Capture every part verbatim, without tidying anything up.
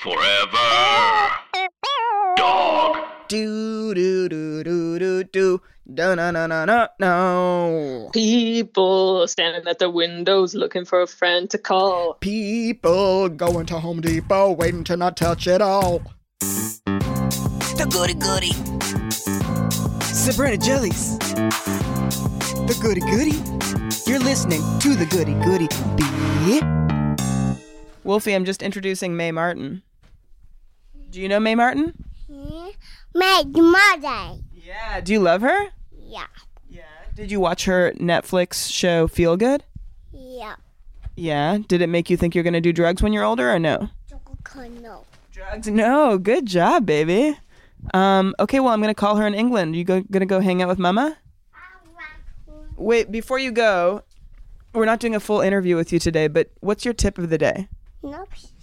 Forever. Dog. Do do do do do do. No no no no no no. People standing at their windows looking for a friend to call. People going to Home Depot waiting to not touch it all. The goody goody. Sabrina Jellies. The goody goody. You're listening to the goody goody. Wolfie, I'm just introducing Mae Martin. Do you know Mae Martin? Yeah. My mother. Yeah. Do you love her? Yeah. Yeah. Did you watch her Netflix show Feel Good? Yeah. Yeah. Did it make you think you're going to do drugs when you're older or no? No. Drugs? No. Good job, baby. Um, okay, well, I'm going to call her in England. You go, going to go hang out with Mama? Wait, before you go, we're not doing a full interview with you today, but what's your tip of the day? No.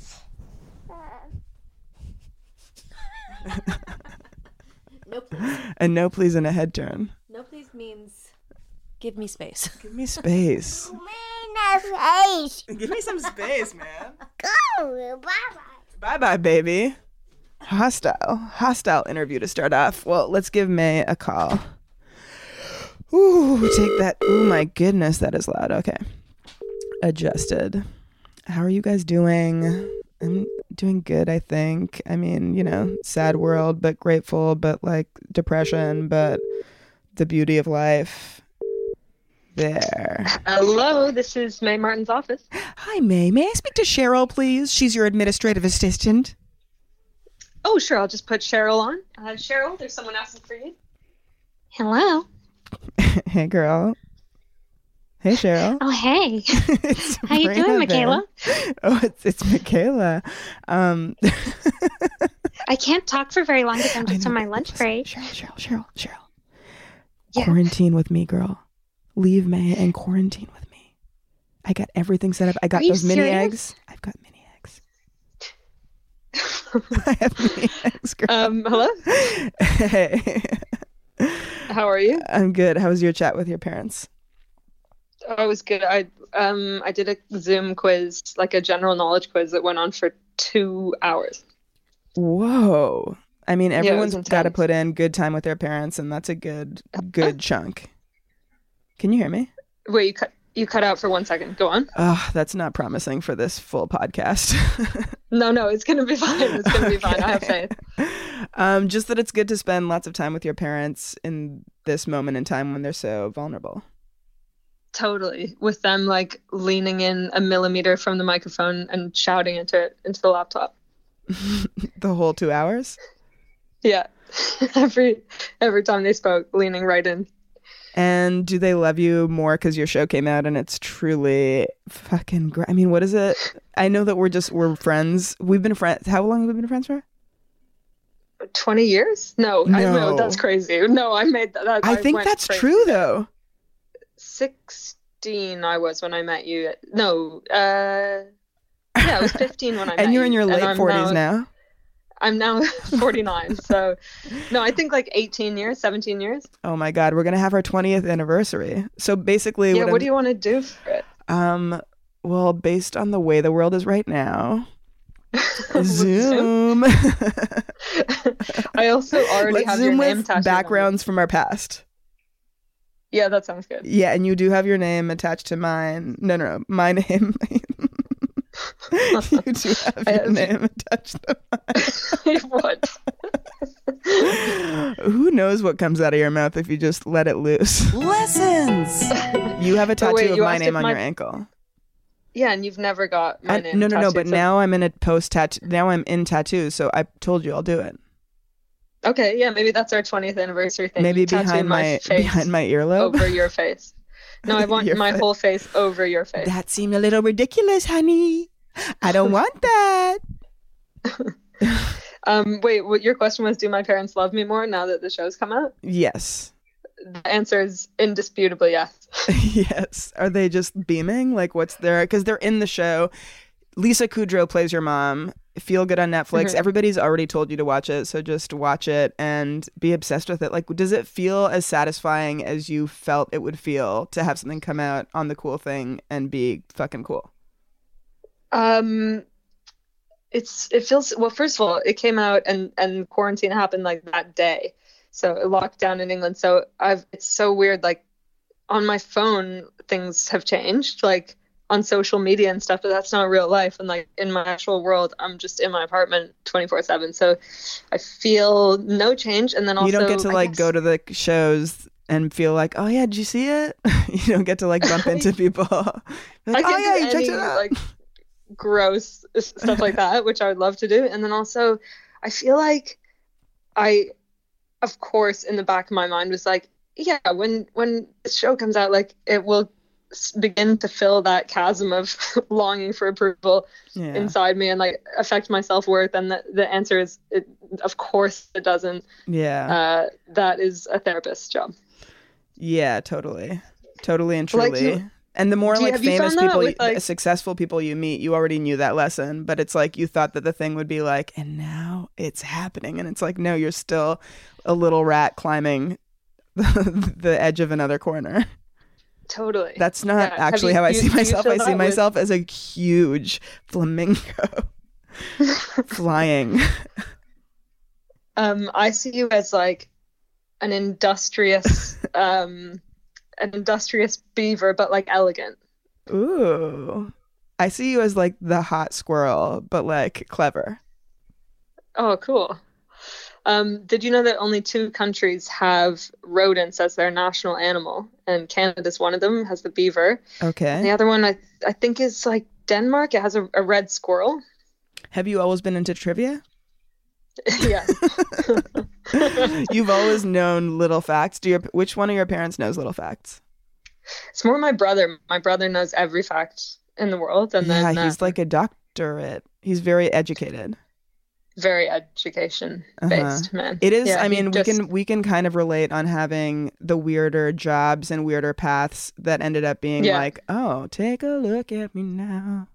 No, please. And no, please, and a head turn. No, please means give me space. Give me space. Face. Give me some space, man. Go. Bye-bye. Bye-bye, baby. Hostile. Hostile interview to start off. Well, let's give Mae a call. Ooh, take that. Oh, my goodness, that is loud. Okay. Adjusted. How are you guys doing? I'm doing good, I think. I mean, you know, sad world, but grateful, but like depression, but the beauty of life. There. Hello, this is Mae Martin's office. Hi, Mae. May I speak to Cheryl, please? She's your administrative assistant. Oh, sure. I'll just put Cheryl on. Uh, Cheryl, there's someone asking for you. Hello. Hey, girl. Hey, Cheryl. Oh, hey. It's How you doing, Sabrina Michaela? there. Oh, it's it's Michaela. Um, I can't talk for very long because I'm I just know, on my but lunch listen, break. Cheryl, Cheryl, Cheryl, Cheryl. Yeah. Quarantine with me, girl. Leave Mae and quarantine with me. I got everything set up. I got Are you those mini serious? eggs. I've got mini eggs. I have mini eggs, girl. Um, hello? Hey. How are you? I'm good. How was your chat with your parents? Oh, it was good. I um I did a Zoom quiz, like a general knowledge quiz that went on for two hours. Whoa. I mean, it was everyone's got to intense. put in good time with their parents, and that's a good, good chunk. Can you hear me? Wait, you cut you cut out for one second. Go on. Oh, that's not promising for this full podcast. No, no, it's gonna be fine. It's gonna be fine. I have faith. Um, just that it's good to spend lots of time with your parents in this moment in time when they're so vulnerable. Totally. With them like leaning in a millimeter from the microphone and shouting into it into the laptop. The whole two hours? Yeah. every every time they spoke, leaning right in. And do they love you more because your show came out and it's truly fucking great? I mean, what is it? I know that we're just, we're friends. We've been friends. How long have we been friends for? Twenty years? No, I No. know that's crazy. No, I made that. that I think went that's crazy. true though. Sixteen I was when I met you. No, uh yeah, I was fifteen when I met you. And you're in your and late I'm forties now. now. I'm now forty-nine. So no, I think like eighteen years, seventeen years. Oh my God, we're gonna have our twentieth anniversary. So basically, Yeah, what, what I'm- do you want to do for it? Um, well, based on the way the world is right now, Zoom. I also already Let's have Zoom your name with tattooed on backgrounds from our past. me. Yeah, that sounds good. Yeah, and you do have your name attached to mine. No, no, no, my name. You do have I your have- name attached to What? mine. Who knows what comes out of your mouth if you just let it loose? Lessons. You have a tattoo But wait, of you my asked name if on my- your ankle. Yeah, and you've never got my I- name no, no, no. tattooed, But so- now I'm in a post tattoo. Now I'm in tattoos. So I told you I'll do it. Okay, yeah, maybe that's our twentieth anniversary thing. Maybe You tattoo behind my, face behind my earlobe. over your face. No, I want Your my face. whole face over your face. That seemed a little ridiculous, honey. I don't want that. Um, wait, what your question was? Do my parents love me more now that the show's come out? Yes. The answer is indisputably yes. Yes. Are they just beaming? Like, what's their? Because they're in the show. Lisa Kudrow plays your mom. Feel Good on Netflix. Mhm. Everybody's already told you to watch it, so just watch it and be obsessed with it. Like, does it feel as satisfying as you felt it would feel to have something come out on The Cool Thing and be fucking cool? Um, it's it feels well. First of all, it came out and and quarantine happened like that day, so it locked down in England. So I've it's so weird. Like on my phone, things have changed. Like on social media and stuff, but that's not real life. And like in my actual world, I'm just in my apartment twenty-four seven. So I feel no change. And then also you don't get to I like guess- go to the shows and feel like, oh yeah, did you see it? You don't get to like bump into people. Like, I oh can yeah, do you checked any, it out. like gross stuff like that, which I would love to do. And then also, I feel like I, of course, in the back of my mind was like, yeah, when when the show comes out, like it will s- begin to fill that chasm of longing for approval Yeah. inside me and like affect my self-worth. And the, the answer is, it, of course, it doesn't. Yeah. Uh, that is a therapist's job. Yeah, totally. Totally and Like, truly. you- and the more do you- like have you famous found that people, with, like- successful people you meet, you already knew that lesson, but it's like you thought that the thing would be like, and now it's happening. And it's like, no, you're still a little rat climbing the, the edge of another corner. Totally. That's not Yeah. Have actually you- how I do you- see do you myself. feel I see that with- myself as a huge flamingo flying. Um, I see you as like an industrious, um, an industrious beaver, but like elegant. Ooh. I see you as like the hot squirrel, but like clever. Oh, cool. Um, did you know that only two countries have rodents as their national animal? And Canada's one of them, has the beaver. Okay. And the other one, I I think, is like Denmark. It has a, a red squirrel. Have you always been into trivia? Yeah. You've always known little facts. Do your which one of your parents knows little facts? It's more my brother. My brother knows every fact in the world. And yeah, then he's uh, like a doctorate. He's very educated. very education-based, man. It is. Yeah, I he mean, just- we can we can kind of relate on having the weirder jobs and weirder paths that ended up being Yeah. like, oh, take a look at me now.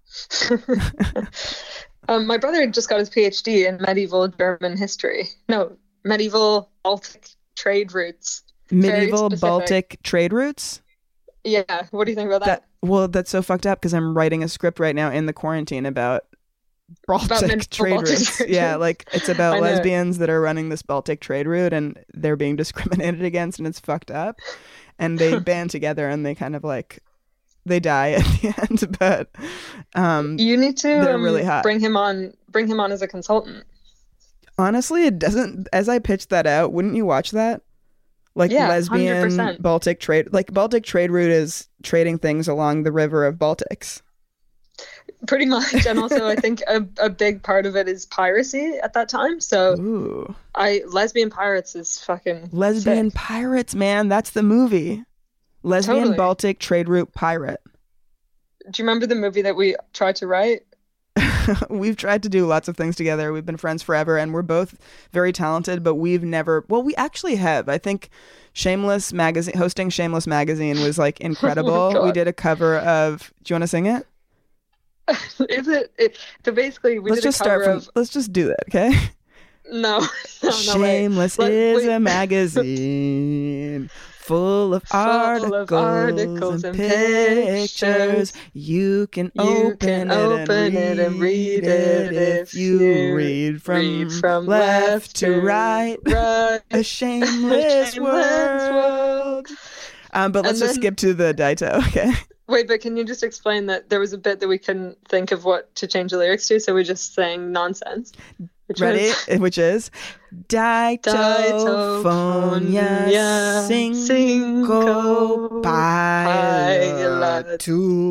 um, my brother just got his PhD in medieval German history. No, medieval Baltic trade routes. Very Medieval specific. Baltic trade routes. Yeah, what do you think about that? That well, that's so fucked up because I'm writing a script right now in the quarantine about Baltic medieval trade Baltic routes. trade Yeah, routes. like it's I about know. lesbians that are running this Baltic trade route and they're being discriminated against and it's fucked up. And they band together and they kind of like they die at the end. But um, You need to They're um, really hot. bring him on. Bring him on as a consultant. honestly, it doesn't. As I pitched that out, wouldn't you watch that? Like Yeah, lesbian one hundred percent. Baltic trade, like Baltic trade route is trading things along the river of Baltics. Pretty much, and also I think a, a big part of it is piracy at that time. So Ooh. I lesbian pirates is fucking Lesbian sick. pirates, man. That's the movie. Lesbian Totally. Baltic trade route pirate. Do you remember the movie that we tried to write? We've tried to do lots of things together. We've been friends forever and we're both very talented, but we've never, well, we actually have. I think Shameless Magazine, hosting Shameless Magazine was like incredible. God. We did a cover of, do you want to sing it? Is it, it? So basically, we let's did a just start cover from, of let's just do that, okay? no, no, no wait. Shameless Let- is wait. a magazine full of Full articles, of articles and and pictures. pictures. You can You open, can it, open and it and read it if you you read from, read from left to right. right. A shameless, shameless world. Um, but let's And just then- skip to the Daito, okay? Wait, but can you just explain that there was a bit that we couldn't think of what to change the lyrics to, so we just sang nonsense. Which Ready? was- Which is Daito Fonya Daitofonia Cinco Cinco Pilot Pilot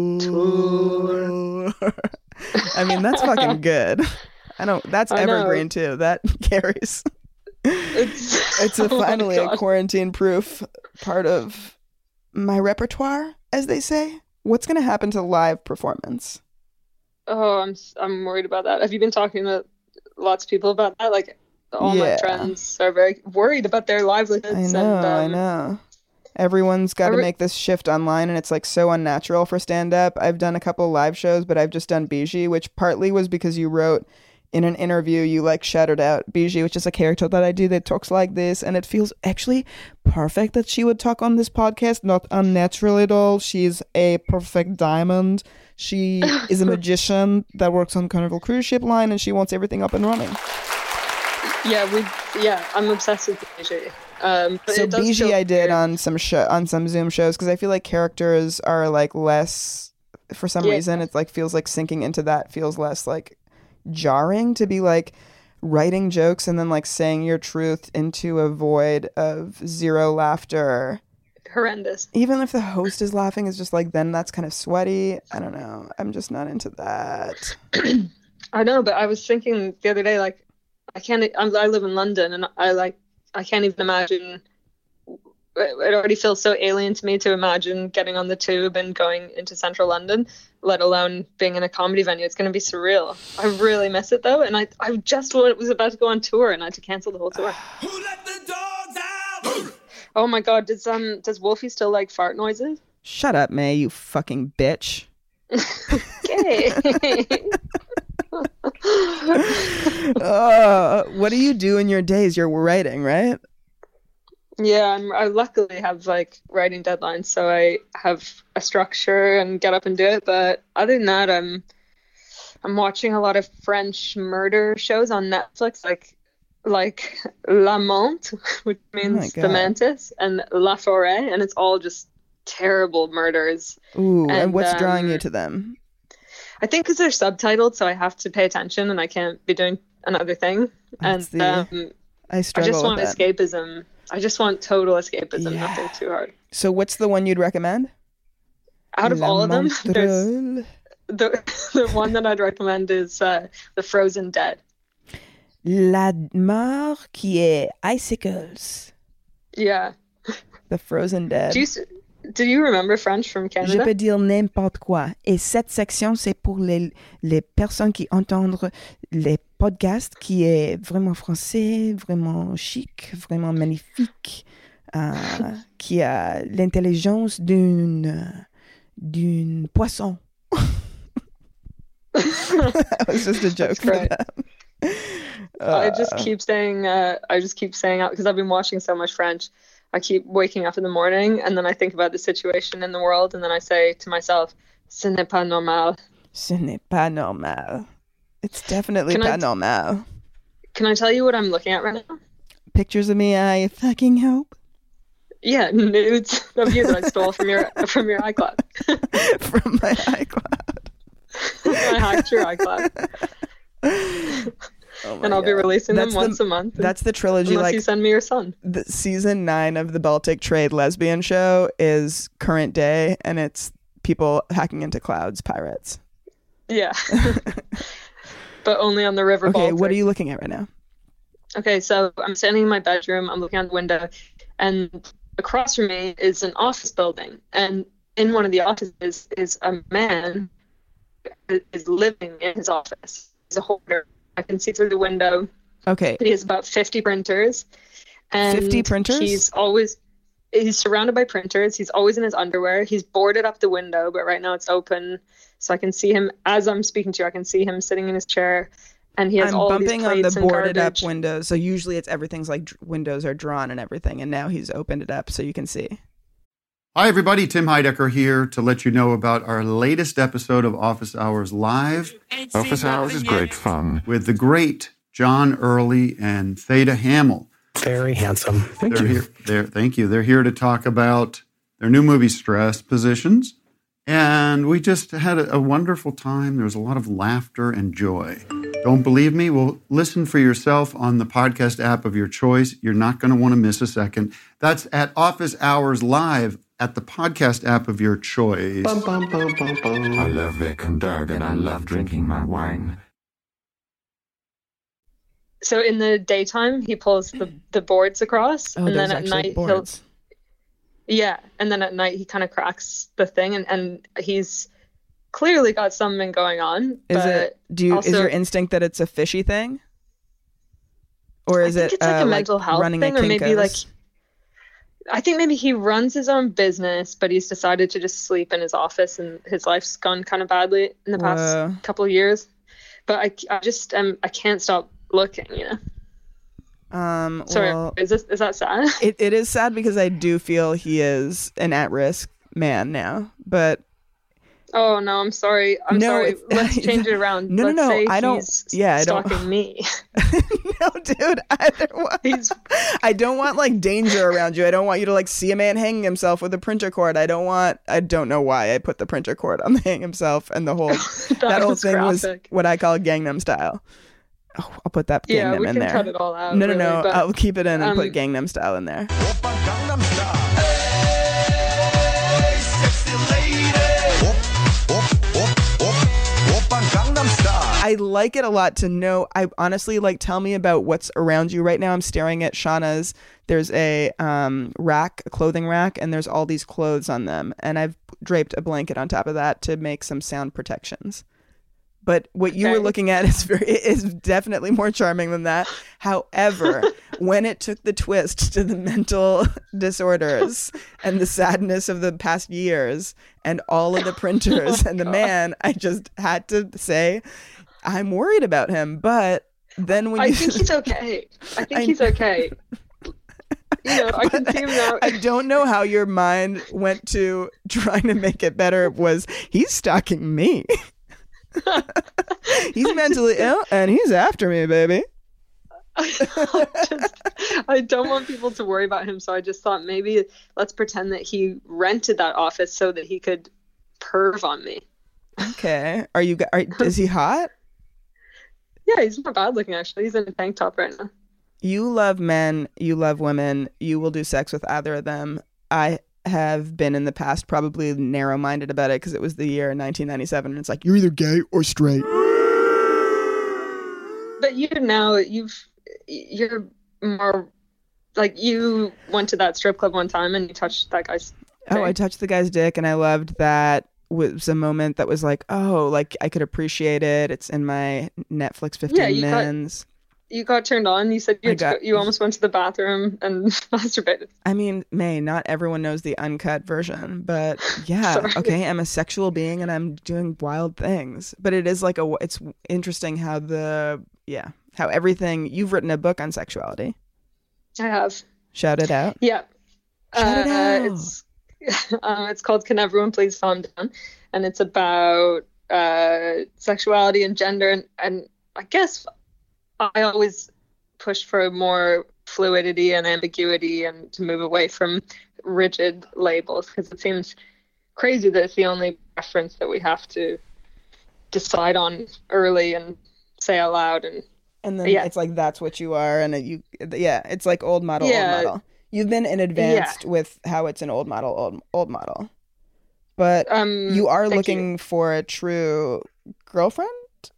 Tour. I mean, that's fucking good. I don't, that's I know. evergreen too. That carries. It's, It's a, oh my finally a God. quarantine proof part of my repertoire, as they say. What's going to happen to live performance? Oh, I'm I'm worried about that. Have you been talking to lots of people about that? Like, all Yeah. my friends are very worried about their livelihoods. I know, and, um, I know. Everyone's got to Every- make this shift online, and it's like so unnatural for stand up. I've done a couple live shows, but I've just done Biji, which partly was because you wrote in an interview you like shouted out Biji, which is a character that I do that talks like this, and it feels actually perfect that she would talk on this podcast, not unnatural at all. She's a perfect diamond. She is a magician that works on Carnival Cruise Ship Line, and she wants everything up and running. Yeah, we yeah, I'm obsessed with Biji. Um, but So it does Biji feel I did weird. on some show on some Zoom shows because I feel like characters are like less, for some Yeah. reason it's like feels like sinking into that feels less like jarring to be like writing jokes and then like saying your truth into a void of zero laughter. Horrendous. Even if the host is laughing, it's just like then that's kind of sweaty. I don't know. I'm just not into that. I know, but I was thinking the other day, like, I can't. I'm, I live in London, and I like. I can't even imagine. It already feels so alien to me to imagine getting on the tube and going into central London, let alone being in a comedy venue. It's going to be surreal. I really miss it though, and I I just was about to go on tour, and I had to cancel the whole tour. Who let the dogs out? Oh my god, does um does Wolfie still like fart noises? Shut up, May, you fucking bitch. Okay. uh, what do you do in your days? You're writing, right? Yeah, I'm, I luckily have like writing deadlines, so I have a structure and get up and do it. But other than that, I'm I'm watching a lot of French murder shows on Netflix, like like La Mante, which means God. the mantis, and La Forêt, and it's all just terrible murders. Ooh, and, And, what's drawing um, you to them? I think because they're subtitled, so I have to pay attention, and I can't be doing another thing. That's and the- um, I I struggle just want with that. escapism. I just want total escapism, Yeah. nothing too hard. So what's the one you'd recommend? Out of La all of them, there's Montreux. the the one that I'd recommend is uh, The Frozen Dead. La mort qui est icicles. Yeah. The Frozen Dead. Do you s- do you remember French from Je Canada? peux dire n'importe quoi. Et cette section, c'est pour les, les personnes qui entendent les podcasts, qui est vraiment français, vraiment chic, vraiment magnifique, euh, qui a l'intelligence d'une d'une poisson. That was just a joke That's for great. them. I just Uh, keep saying uh, I just keep saying out because I've been watching so much French. I keep waking up in the morning and then I think about the situation in the world and then I say to myself, "Ce n'est pas normal." Ce n'est pas normal. It's definitely Can I pas t- normal. Can I tell you what I'm looking at right now? Pictures of me, I fucking hope. Yeah, nudes of you that I stole from your from your iCloud. From my iCloud. I hacked your iCloud, Oh my and I'll be God. releasing That's them the- once a month. That's the trilogy. unless Like you send me your son. the season nine of the Baltic Trade lesbian show is current day, and it's people hacking into clouds, pirates. Yeah, but only on the river. Okay, Baltic. what are you looking at right now? Okay, so I'm standing in my bedroom. I'm looking out the window, and across from me is an office building. And in one of the offices is a man that is living in his office. He's a hoarder. I can see through the window. Okay, He has about fifty printers. And fifty printers? He's always he's surrounded by printers. He's always in his underwear. He's boarded up the window, but right now it's open, so I can see him as I'm speaking to you. I can see him sitting in his chair, and he has I'm all bumping these on the plates and boarded up garbage. windows. So usually it's everything's like dr- windows are drawn and everything, and now he's opened it up so you can see. Hi, everybody. Tim Heidecker here to let you know about our latest episode of Office Hours Live Office hours is great fun. with the great John Early and Theda Hamill. Very handsome. Thank They're you. here. They're, thank you. They're here to talk about their new movie, Stress Positions. And we just had a, a wonderful time. There was a lot of laughter and joy. Don't believe me? Well, listen for yourself on the podcast app of your choice. You're not going to want to miss a second. That's at Office Hours Live at the podcast app of your choice. Bum, bum, bum, bum, bum. I love Vic and Doug and I love drinking my wine. So in the daytime, he pulls the, the boards across, Oh, and there's then at actually night boards. he'll yeah, and then at night he kind of cracks the thing, and, and he's clearly got something going on. Is but it? Do you? is also- your instinct that it's a fishy thing, or I is think it it's like uh, a mental health running thing, a or maybe like Kinko's? I think maybe he runs his own business, but he's decided to just sleep in his office, and his life's gone kind of badly in the past Whoa. couple of years. but I, I just um I can't stop looking, you know. Um, Sorry, well, is this is that sad? it, it is sad because I do feel he is an at-risk man now, but Oh no, I'm sorry. I'm No, sorry. it's- Let's change it around. No, no, Let's no, say I don't- he's yeah, I don't- stalking me. no, dude, either one. He's I don't want like danger around you. I don't want you to like see a man hanging himself with a printer cord. I don't want. I don't know why I put the printer cord on the hang himself and the whole that, that, whole was thing was graphic. what I call Gangnam Style. Oh, I'll put that Yeah, Gangnam we in can there. cut it all out. no, no, really, no. but, I'll keep it in and um, put Gangnam Style in there. I like it a lot to know. I honestly like tell me about what's around you right now. I'm staring at Shauna's. There's a um, rack, a clothing rack, and there's all these clothes on them. And I've draped a blanket on top of that to make some sound protections. But what you were Okay. looking at is very is definitely more charming than that. However, when it took the twist to the mental disorders and the sadness of the past years and all of the printers and the man, I just had to say, I'm worried about him. But then when I you think he's okay. I think I- he's okay. You know, I can see him now. I don't know how your mind went to trying to make it better. Was he's stalking me? He's mentally ill and he's after me, baby. I, just, I don't want people to worry about him, so I just thought maybe let's pretend that he rented that office so that he could perv on me. Okay. Are you? Are, is he hot? Yeah, he's not bad looking actually. He's in a tank top right now. You love men. You love women. You will do sex with either of them. I have been in the past probably narrow-minded about it because it was the year nineteen ninety-seven, and it's like you're either gay or straight. But you now you've you're more like you went to that strip club one time and you touched that guy's. Oh, I dick. touched the guy's dick, and I loved that. Was a moment that was like, oh, like I could appreciate it. It's in my Netflix fifteen Yeah, you got- mins. You got turned on. You said you I had to got- go- you almost went to the bathroom and masturbated. I mean, May, not everyone knows the uncut version, but yeah, Sorry. okay, I'm a sexual being and I'm doing wild things. But it is like a, it's interesting how the, yeah, how everything, you've written a book on sexuality. I have. Shout it out. Yeah. Shout it Uh, out. It's um, it's called Can Everyone Please Calm Down? And it's about uh, sexuality and gender. And, and I guess I always push for more fluidity and ambiguity and to move away from rigid labels because it seems crazy that it's the only reference that we have to decide on early and say out loud. And And then yeah. it's like, that's what you are. And it, you, yeah, it's like old model, Yeah. old model. You've been in advanced with how it's an old model, old, old model. But um, you are thank looking for a true girlfriend?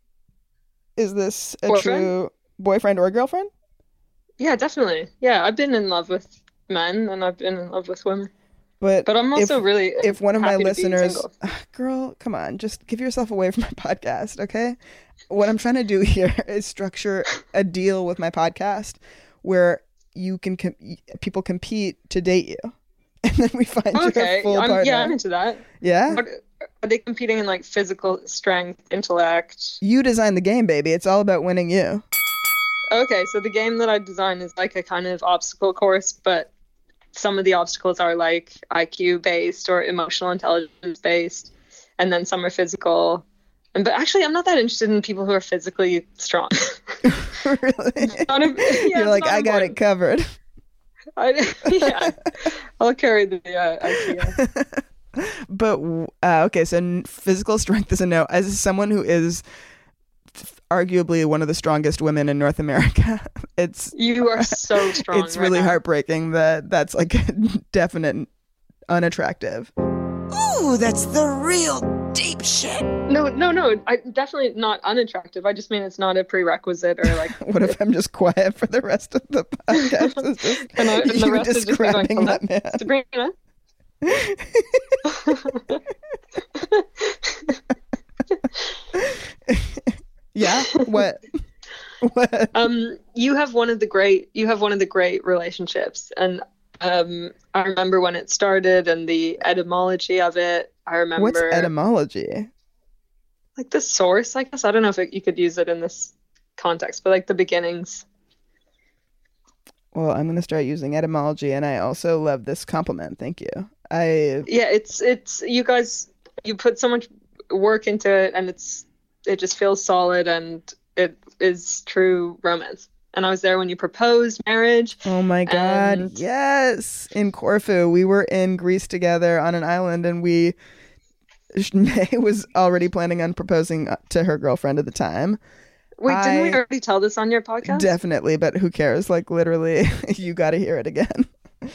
Is this a Boyfriend? true boyfriend or girlfriend? Yeah, definitely. Yeah, I've been in love with men and I've been in love with women. But But I'm also if, really if one of my happy to be listeners, single. girl, come on, just give yourself away from my podcast, okay? What I'm trying to do here is structure a deal with my podcast where you can com- people compete to date you, and then we find you a Okay, full I'm, partner. yeah, I'm into that. Yeah? But are they competing in like physical strength, intellect? You design the game, baby. It's all about winning you. Okay, so the game that I designed is like a kind of obstacle course, but some of the obstacles are like I Q based or emotional intelligence based, and then some are physical. And but actually, I'm not that interested in people who are physically strong. Really? Not a- yeah, You're like, not I got it important. covered. I, yeah, I'll carry the uh, IKEA. But uh, okay, so n- physical strength is a no. As someone who is arguably one of the strongest women in North America, it's You are so strong. it's right really now. heartbreaking that that's like definite unattractive. Ooh, that's the real deep shit. No, no, no. I definitely not unattractive. I just mean it's not a prerequisite or like. What if I'm just quiet for the rest of the podcast? It's just And I- and the you rest is just me going, describing that man. Sabrina. Yeah. What? What? Um, you have one of the great. You have one of the great relationships, and um, I remember when it started and the etymology of it. I remember. What's etymology? like the source, I guess. I don't know if it, you could use it in this context, but like the beginnings. Well, I'm going to start using etymology, and I also love this compliment. Thank you. I Yeah, it's it's you guys, you put so much work into it, and it's it just feels solid, and it is true romance. And I was there when you proposed marriage. Oh my God. And- Yes. In Corfu. We were in Greece together on an island, and we, May was already planning on proposing to her girlfriend at the time. Wait, didn't we I- already tell this on your podcast? Definitely, but who cares? Like, literally, you got to hear it again.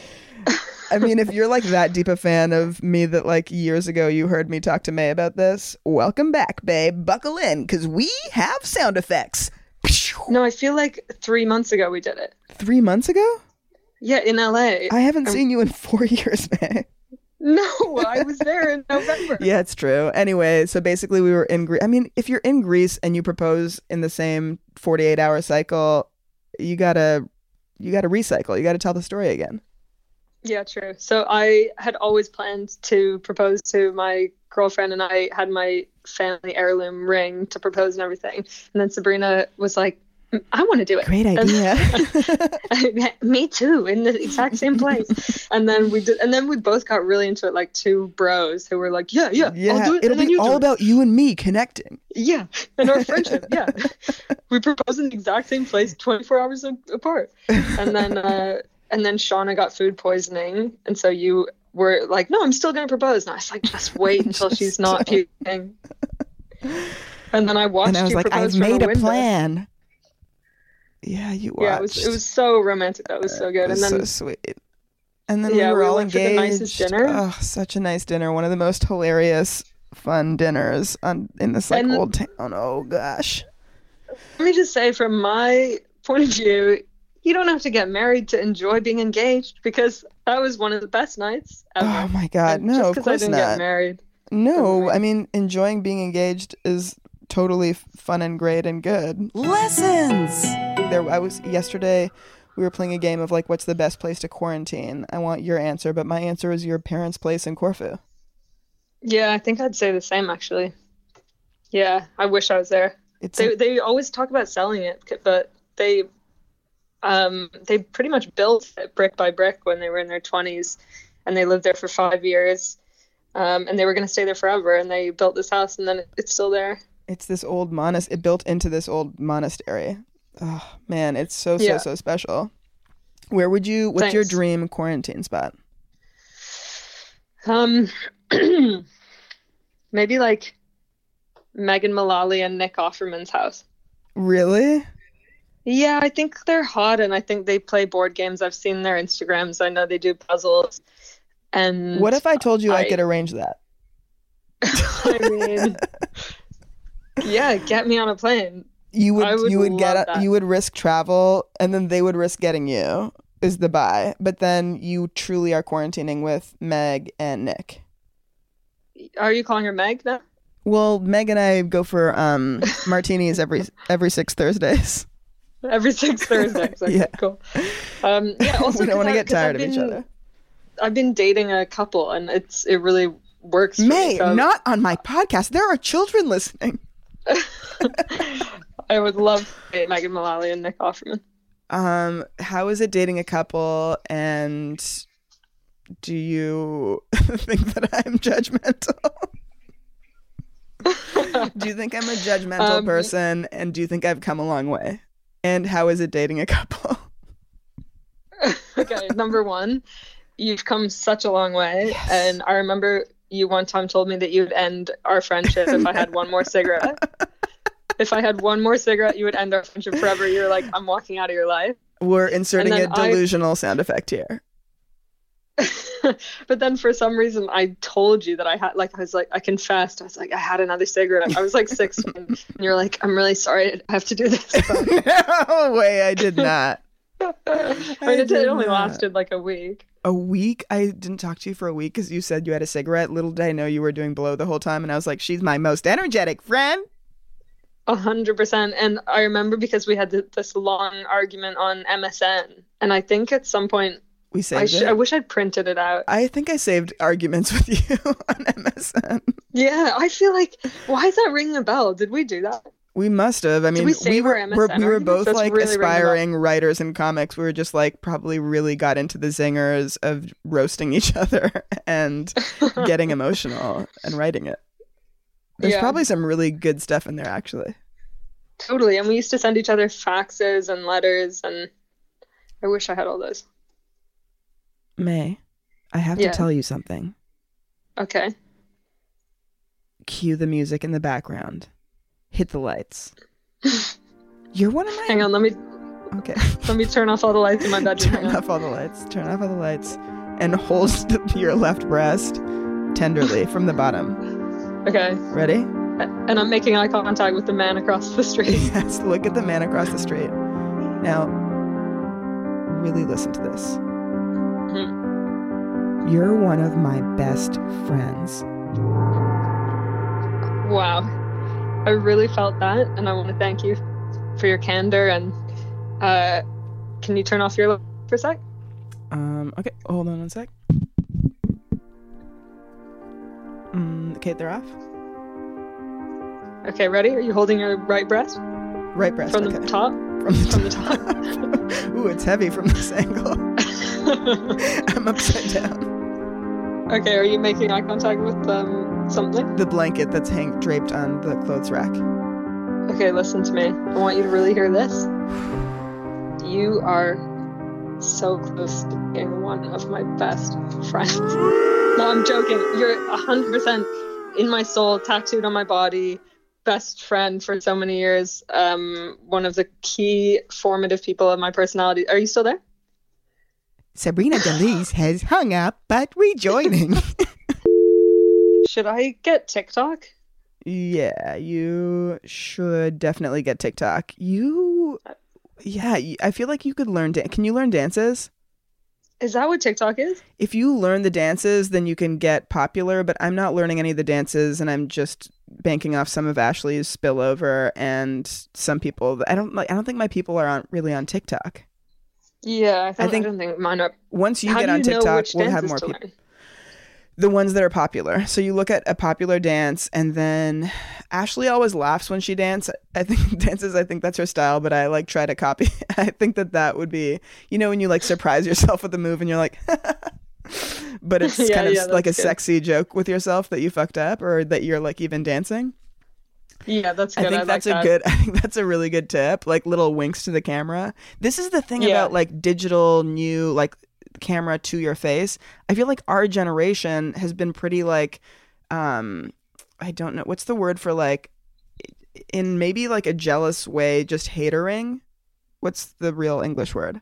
I mean, if you're like that deep a fan of me that like years ago you heard me talk to May about this, welcome back, babe. Buckle in, because we have sound effects. No, I feel like three months ago we did it. Three months ago? Yeah, in L A. I haven't Um, seen you in four years, May. No, I was there in November. Yeah, it's true. Anyway, so basically we were in Greece. I mean, if you're in Greece and you propose in the same forty-eight hour cycle, you gotta you gotta recycle. You gotta tell the story again. Yeah, true. So I had always planned to propose to my girlfriend, and I had my family heirloom ring to propose and everything. And then Sabrina was like, I want to do it. Great idea. And- Me too, in the exact same place. And then we did, and then we both got really into it, like two bros who were like, yeah, yeah, Yeah, I'll do it. it'll and then be you do all it. about you and me connecting. Yeah, and our friendship. Yeah, we proposed in the exact same place, twenty-four hours a- apart. And then, uh, and then Shauna got food poisoning, and so you were like, "No, I'm still gonna propose." And I was like, "Just wait until Just she's not don't. puking." And then I watched And I was you like, propose I've from made a window. plan. Yeah, you watched. Yeah, it was it was so romantic. That was so good. It was And then so sweet. And then Yeah, we were we all went for the engaged. nicest dinner. Oh, such a nice dinner. One of the most hilarious, fun dinners on in this like And- old town. Oh gosh. let me just say, from my point of view, you don't have to get married to enjoy being engaged, because that was one of the best nights ever. Oh my God. And No, just of 'cause course I didn't not. get married. No, Right. I mean enjoying being engaged is totally f- fun and great and good. Lessons! There, I was yesterday. We were playing a game of like, what's the best place to quarantine? I want your answer, but my answer is your parents' place in Corfu. Yeah, I think I'd say the same, actually. Yeah, I wish I was there. It's They they always talk about selling it, but they um they pretty much built it brick by brick when they were in their twenties, and they lived there for five years, um, and they were going to stay there forever, and they built this house, and then it's still there. it's this old monastery. It built into this old monastery. Oh man, it's so so Yeah. so special. Where would you? What's your Thanks. dream quarantine spot? Um, maybe like Megan Mullally and Nick Offerman's house. Really? Yeah, I think they're hot, and I think they play board games. I've seen their Instagrams. I know they do puzzles. And What if I told you I, I- could arrange that? I mean, yeah, get me on a plane. You would, I would you would love get that. you would risk travel, and then they would risk getting you. Is the buy, but then you truly are quarantining with Meg and Nick. Are you calling her Meg now? Well, Meg and I go for um martinis every every six Thursdays. Every six Thursdays. Okay, Yeah. cool. Um, yeah, also We don't 'cause want to I- get 'cause tired I've of each been- other. I've been dating a couple, and it's it really works. For May, me, so not on my podcast. There are children listening. I would love to date Megan Mullally and Nick Offerman. Um, how is it dating a couple, and do you think that I'm judgmental? Do you think I'm a judgmental Um, person, and do you think I've come a long way? And how is it dating a couple? Okay, number one, you've come such a long way, and I remember you one time told me that you'd end our friendship if I had one more cigarette. If I had one more cigarette, you would end our friendship forever. You're like, I'm walking out of your life. We're inserting a then I- delusional sound effect here. But then for some reason, I told you that I had, like, I was like, I confessed. I was like, I had another cigarette. I was like sixteen. And you're like, I'm really sorry I have to do this. No way, I did not. I mean, I it, did it only not. lasted like a week. A week? I didn't talk to you for a week because you said you had a cigarette. Little did I know you were doing blow the whole time, and I was like, she's my most energetic friend. A hundred percent. And I remember because we had th- this long argument on M S N, and I think at some point We I, saved sh- it. I wish I'd printed it out. I think I saved arguments with you on M S N. Yeah, I feel like, why is that ringing a bell? Did we do that? We must have. I mean, we save were our M S N we're- we were arguments? both That's like really ringing a bell. aspiring writers in comics. We were just like probably really got into the zingers of roasting each other and getting emotional and writing it. There's Yeah. probably some really good stuff in there, actually. Totally. And we used to send each other faxes and letters, and I wish I had all those. May, I have Yeah. to tell you something. Okay. Cue the music in the background. Hit the lights. You're one of my. Hang on, let me Okay. let me turn off all the lights in my bedroom. Turn Hang on. off all the lights. Turn off all the lights, and hold your left breast tenderly from the bottom. Okay. Ready? And I'm making eye contact with the man across the street. Yes. Look at the man across the street. Now, really listen to this. Mhm. You're one of my best friends. Wow. I really felt that, and I want to thank you for your candor. And uh, can you turn off your light for a sec? Um. Okay. Hold on one sec. Mm, okay, they're off. Okay, ready? Are you holding your right breast Right breast. from okay. the top? From the From the top. top. Ooh, it's heavy from this angle. I'm upside down. Okay, are you making eye contact with um something? The blanket that's hang draped on the clothes rack. Okay, listen to me. I want you to really hear this. You are so close to being one of my best friends. No, I'm joking. You're one hundred percent in my soul, tattooed on my body, best friend for so many years. Um, one of the key formative people of my personality. Are you still there? Sabrina Delise has hung up, but rejoining. Should I get TikTok? Yeah, you should definitely get TikTok. You, yeah, y- I feel like you could learn. Dan- can you learn dances? Is that what TikTok is? If you learn the dances, then you can get popular. But I'm not learning any of the dances, and I'm just banking off some of Ashley's spillover and some people. I don't like. I don't think my people are on really on TikTok. Yeah, I, thought, I, think don't think mine are. Once you How get do on you know TikTok, which we'll have dances more to people. learn? The ones that are popular. So you look at a popular dance, and then Ashley always laughs when she dances. I think dances. I think that's her style, but I like try to copy. I think that that would be, you know, when you like surprise yourself with a move, and you're like, but it's Yeah, kind of yeah, like a that's good. sexy joke with yourself that you fucked up, or that you're like even dancing. Yeah, that's I good. think I that's like a that. good. I think that's a really good tip. Like little winks to the camera. This is the thing Yeah. about like digital new like camera to your face. I feel like our generation has been pretty like, um, I don't know what's the word for like, in maybe like a jealous way, just hatering. What's the real English word?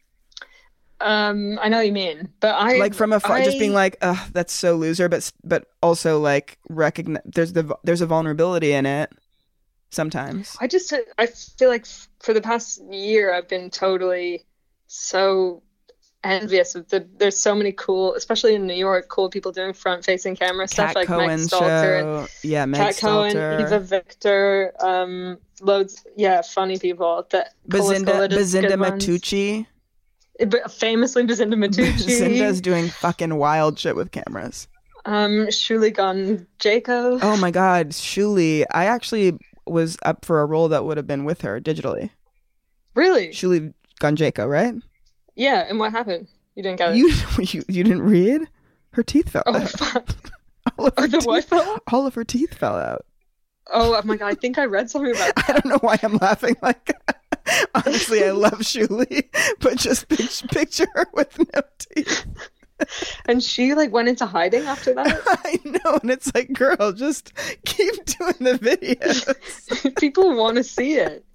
Um, I know what you mean, but I Like from afar, just being I- like, "Ugh, that's so loser," but but also like recognize there's the there's a vulnerability in it sometimes. I just I feel like f- for the past year I've been totally so envious of the. There's so many cool, especially in New York, cool people doing front-facing camera stuff Kat like Meg Cohen Stalter show, and yeah, Meg Kat Cohen, Stalter. Eva Victor, um, loads, yeah, funny people. That Bazinda, Bazinda Bazinda Matucci. famously Bazinda Matucci, Bazinda's doing fucking wild shit with cameras. um, Shuli Gun Jaco. Oh my god, Shuli. I actually was up for a role that would have been with her digitally. Really? Shuli Gonjeko, right? Yeah, and what happened? You didn't get it. You, you you didn't read? Her teeth fell oh out. fuck! All of Oh, her the teeth, what fell out? all of her teeth fell out. Oh my god! I think I read something about. I don't know why I'm laughing like honestly, I love Shuli, but just pic- picture her with no teeth. And she like went into hiding after that. I know, and it's like, girl, just keep doing the videos. People want to see it.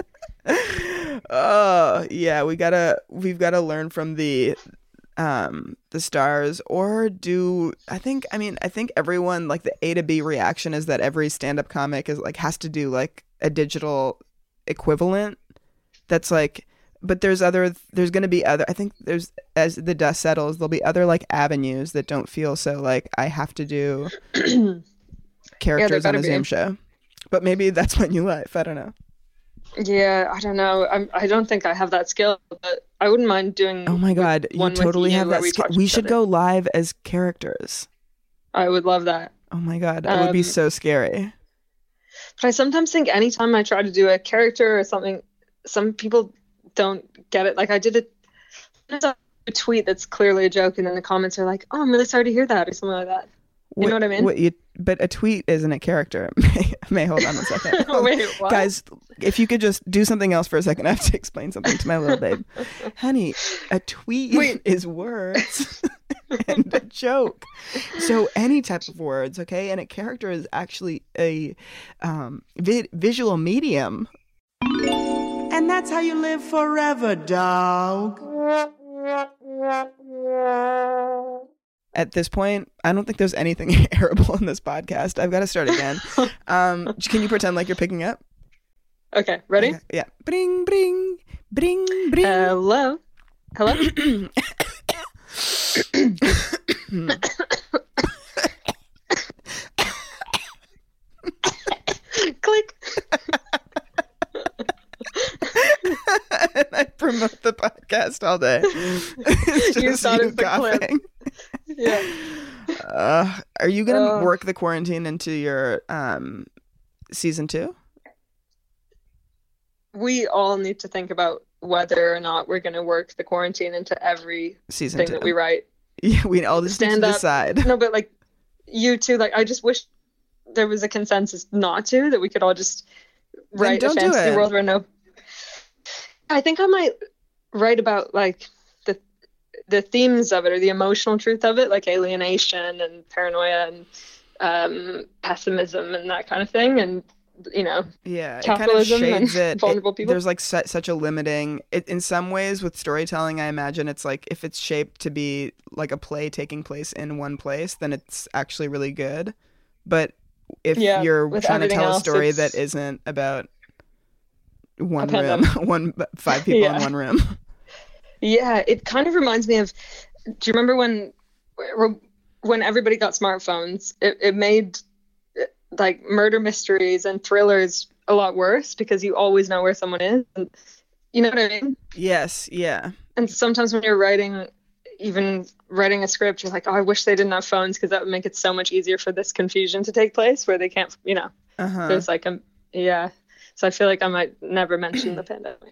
Oh yeah, we gotta we've gotta learn from the um the stars, or do I think I mean I think everyone like the A to B reaction is that every stand-up comic is like has to do like a digital equivalent that's like, but there's other there's gonna be other I think there's as the dust settles there'll be other like avenues that don't feel so like I have to do characters on gotta a be. Zoom show, but maybe that's my new life. I don't know. Yeah, I don't know. I'm, I don't think I have that skill, but I wouldn't mind doing. Oh my God, you one with totally have where that we skill. talk to We each should other. go live as characters. I would love that. Oh my God, that would be Um, so scary. But I sometimes think anytime I try to do a character or something, some people don't get it. Like I did a, a tweet that's clearly a joke, and then the comments are like, "Oh, I'm really sorry to hear that," or something like that. You know what I mean? What you, but a tweet isn't a character. May, May hold on one second. Wait, what? Guys, if you could just do something else for a second, I have to explain something to my little babe. Honey, a tweet Wait. is words and a joke. So any type of words, okay? And a character is actually a um, vi- visual medium. And that's how you live forever, dog. At this point, I don't think there's anything arable in this podcast. I've got to start again. Um, can you pretend like you're picking up? Okay, ready? Okay, yeah. Bring, bring, bring, bring. Hello. Hello. Click. And I promote the podcast all day. It's You just thought you of the clip. coughing. Yeah. Uh, are you gonna Uh. work the quarantine into your um season two? We all need to think about whether or not we're going to work the quarantine into every Season thing two. that we write. Yeah, we all just need Stand to up. decide. No, but like you two, like I just wish there was a consensus not to, that we could all just write a don't do fantasy it. world where no. I think I might write about like the the themes of it or the emotional truth of it, like alienation and paranoia and um, pessimism and that kind of thing, and you know, Yeah, it kind of capitalism shades and it. vulnerable it people. there's like su- such a limiting. It, in some ways, with storytelling, I imagine it's like if it's shaped to be like a play taking place in one place, then it's actually really good. But if Yeah, you're with trying to everything tell a else, story it's- that isn't about one A room, pandemic. one five people in Yeah. one room. Yeah, it kind of reminds me of. Do you remember when, when everybody got smartphones? It it made like murder mysteries and thrillers a lot worse because you always know where someone is. And, you know what I mean? Yes, yeah. And sometimes when you're writing, even writing a script, you're like, oh, I wish they didn't have phones because that would make it so much easier for this confusion to take place where they can't, you know. Uh-huh. There's like a yeah. So I feel like I might never mention the pandemic.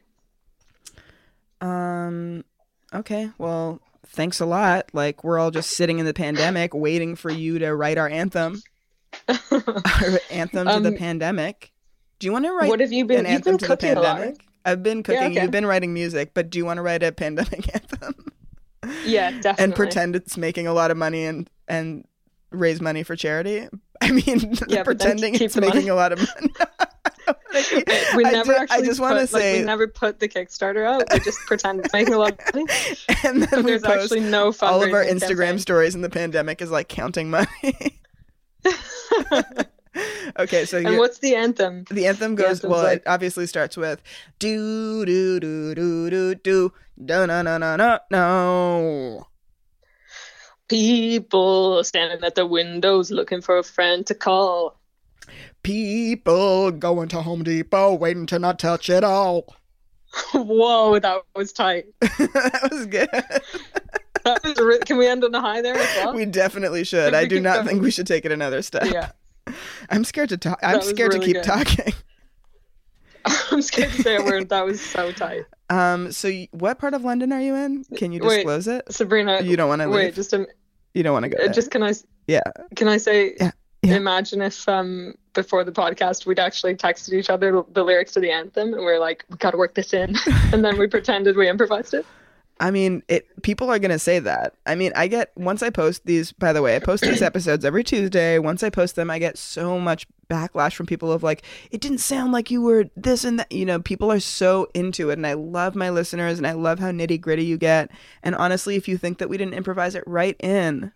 Um, okay, well, thanks a lot. Like, we're all just sitting in the pandemic waiting for you to write our anthem. Our anthem to the Um, pandemic. Do you want to write What have you been? an You've anthem been to the cooking a lot. pandemic? I've been cooking. okay. You've been writing music, but do you want to write a pandemic anthem Yeah, definitely. and pretend it's making a lot of money and and raise money for charity? I mean, Yeah, but then pretending keep it's the making money. a lot of money. We I never ju- actually. I just want to put, like, say, we never put the Kickstarter out. We just pretend it's making a lot of money. and then But we there's post actually no all of our fundraising Instagram campaign. stories in the pandemic is like counting money. Okay, so And you- what's the anthem? the anthem the goes anthem's well. like- It obviously starts with do do do do do do do no no no no no. People standing at the windows looking for a friend to call. People going to Home Depot waiting to not touch it all. Whoa, that was tight. That was good. That was re- Can we end on a high there as well? We definitely should. If I we do keep not going. think we should take it another step. Yeah. I'm scared to talk. I'm That was scared to really keep good. talking. I'm scared to say a word. That was so tight. Um. So, y- what part of London are you in? Can you Wait. disclose it? Sabrina, You don't want to wait, leave. just a, You don't want to go. uh, there. just can I Yeah. can I say Yeah, yeah. imagine if um before the podcast we'd actually texted each other the lyrics to the anthem and we're like, we got to work this in, and then we pretended we improvised it. I mean, it. People are gonna say that. I mean, I get once I post these. By the way, I post these episodes every Tuesday. Once I post them, I get so much backlash from people of like, it didn't sound like you were this and that. You know, people are so into it, and I love my listeners, and I love how nitty gritty you get. And honestly, if you think that we didn't improvise it, right in.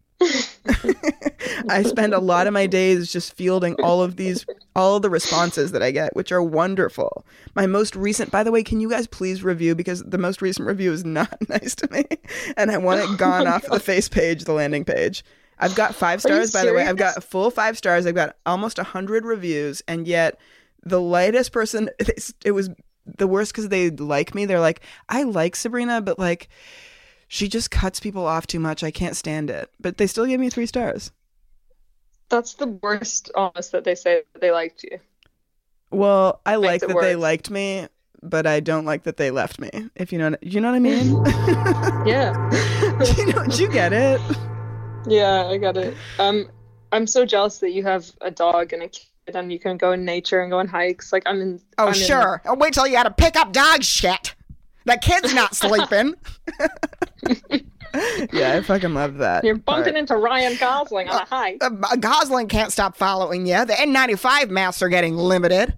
I spend a lot of my days just fielding all of these, all of the responses that I get, which are wonderful. My most recent, by the way, can you guys please review, because the most recent review is not nice to me, and I want it gone off the face page, the landing page. I've got five Are you stars, by the way. I've serious? got full five stars. I've got almost a hundred reviews, and yet the lightest person. It was the worst because they like me. They're like, I like Sabrina, but like, she just cuts people off too much. I can't stand it. But they still gave me three stars. That's the worst, almost, that they say that they liked you. Well, I like it that they worse. liked me, but I don't like that they left me. If you know, what- you know what I mean? Yeah. do, you know, do you get it? Yeah, I got it. Um, I'm so jealous that you have a dog and a kid and you can go in nature and go on hikes. Like, I'm in. Oh, I'm sure. Oh, wait till you had to pick up dog shit. The kid's not sleeping. Yeah, I fucking love that. In, you're bumping part. into Ryan Gosling on a hike. Uh, Gosling can't stop following you. The N ninety-five masks are getting limited.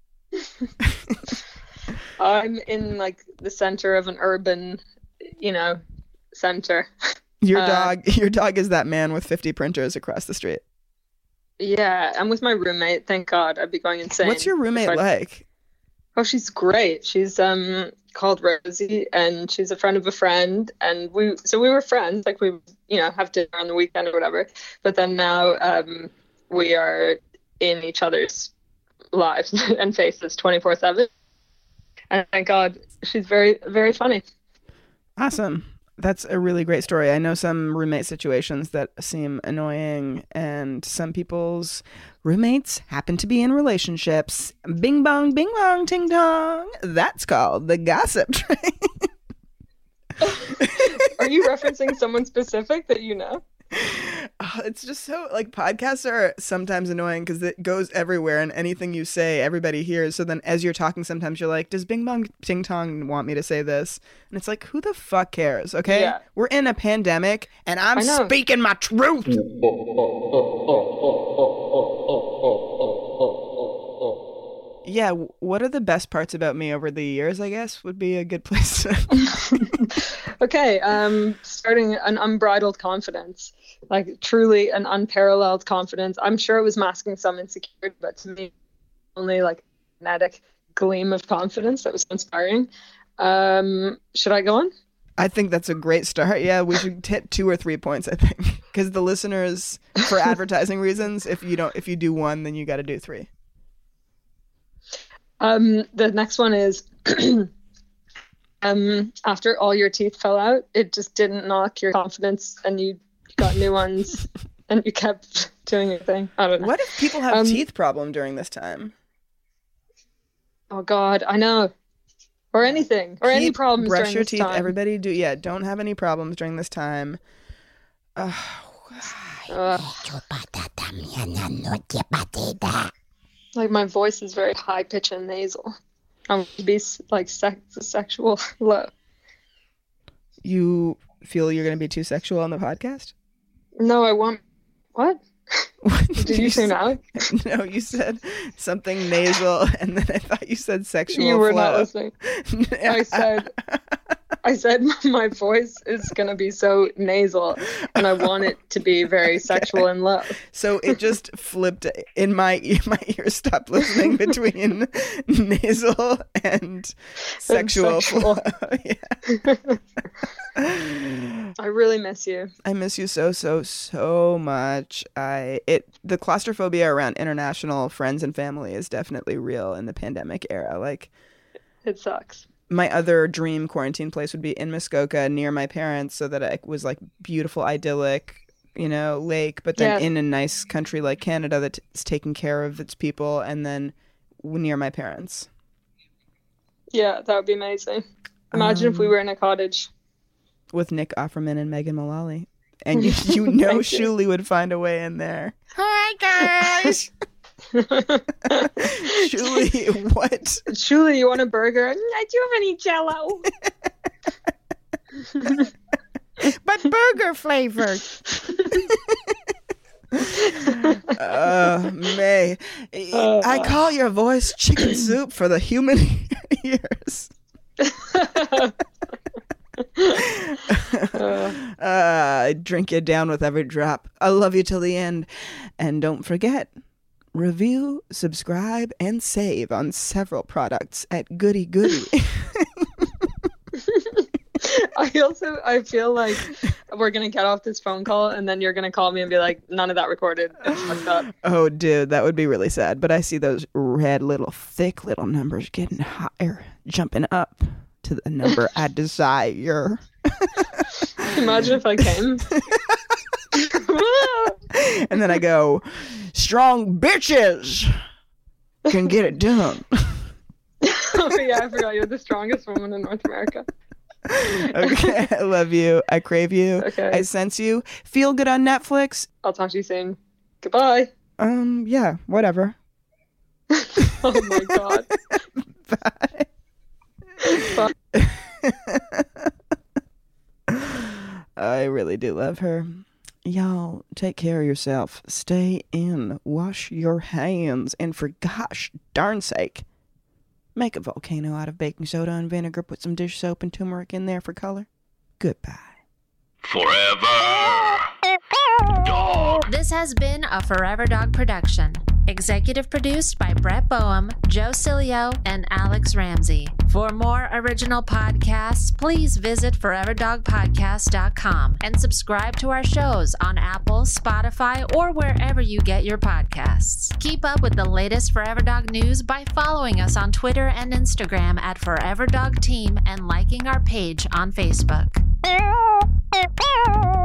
I'm in, like, the center of an urban, you know, center. Your uh, dog, your dog is that man with fifty printers across the street. Yeah, I'm with my roommate. Thank God. I'd be going insane. What's your roommate if I- like? Oh, she's great. She's um called Rosie, and she's a friend of a friend. And we, so we were friends. Like, we, you know, have dinner on the weekend or whatever. But then now um we are in each other's lives and faces twenty-four seven. And thank God, she's very, very funny. Awesome. That's a really great story. I know some roommate situations that seem annoying, and some people's roommates happen to be in relationships. Bing bong, bing bong, ting tong. That's called the gossip train. Are you referencing someone specific that you know? Oh, it's just so, like, podcasts are sometimes annoying because it goes everywhere, and anything you say, everybody hears. So then as you're talking, sometimes you're like, does Bing Bong Ting Tong want me to say this? And it's like, who the fuck cares? Okay. Yeah. We're in a pandemic, and I'm I know. speaking my truth. Yeah. w- What are the best parts about me over the years, I guess, would be a good place to. Okay, um, starting an unbridled confidence, like truly an unparalleled confidence. I'm sure it was masking some insecurity, but to me, only like kinetic gleam of confidence that was inspiring. Um, should I go on? I think that's a great start. Yeah, we should hit two or three points, I think, because the listeners, for advertising reasons, if you don't, if you do one, then you got to do three. Um, the next one is, um, after all your teeth fell out, it just didn't knock your confidence, and you got new ones, and you kept doing your thing. I don't know. What if people have Um, teeth problem during this time? Oh God, I know. Or anything, or any Keep- problems brush during your this teeth. time. Everybody do. Yeah, don't have any problems during this time. Uh, Ugh. Like, my voice is very high pitched and nasal. I want to be s- like sex sexual low. you feel you're going to be too sexual on the podcast? No, I want. What? What Did you tune out? No, you said something nasal, and then I thought you said sexual. You were flow. not listening. I said, I said my voice is gonna be so nasal, and I want it to be very sexual and low. So it just flipped in my ear. My ears stopped listening between nasal and sexual. sexual. flow. Yeah. I really miss you. I miss you so so so much. I it the claustrophobia around international friends and family is definitely real in the pandemic era. Like, It sucks. my other dream quarantine place would be in Muskoka near my parents, so that it was like beautiful, idyllic, you know, lake, but then Yeah. in a nice country like Canada that's taking care of its people, and then near my parents. Yeah, that would be amazing. Imagine if we Um, were in a cottage. With Nick Offerman and Megan Mullally. And you, you know Thank you. Shuli would find a way in there. Hi, guys. Shuli, what? Julie, you want a burger? Mm, I do have any Jello. But burger flavored. Uh, May. I call your voice chicken soup for the human ears. uh, I drink you down with every drop. I love you till the end. And don't forget, review, subscribe, and save on several products at Goody Goody. I also I feel like we're gonna get off this phone call, and then you're gonna call me and be like, none of that recorded. It's fucked up. Oh, dude, that would be really sad. But I see those red little, thick little numbers getting higher, jumping up to the number I desire. Imagine if I came. And then I go, strong bitches can get it done. Oh yeah, I forgot you're the strongest woman in North America. Okay, I love you. I crave you. Okay. I sense you. Feel good on Netflix. I'll talk to you soon. Goodbye. Um, yeah, whatever. Oh my god. Bye. I really do love her. Y'all, take care of yourself. Stay in. Wash your hands. And for gosh darn sake, make a volcano out of baking soda and vinegar. Put some dish soap and turmeric in there for color. Goodbye. Forever Dog. This has been a Forever Dog production. Executive produced by Brett Boehm, Joe Cilio, and Alex Ramsey. For more original podcasts, please visit forever dog podcast dot com and subscribe to our shows on Apple, Spotify, or wherever you get your podcasts. Keep up with the latest Forever Dog news by following us on Twitter and Instagram at Forever Dog Team and liking our page on Facebook.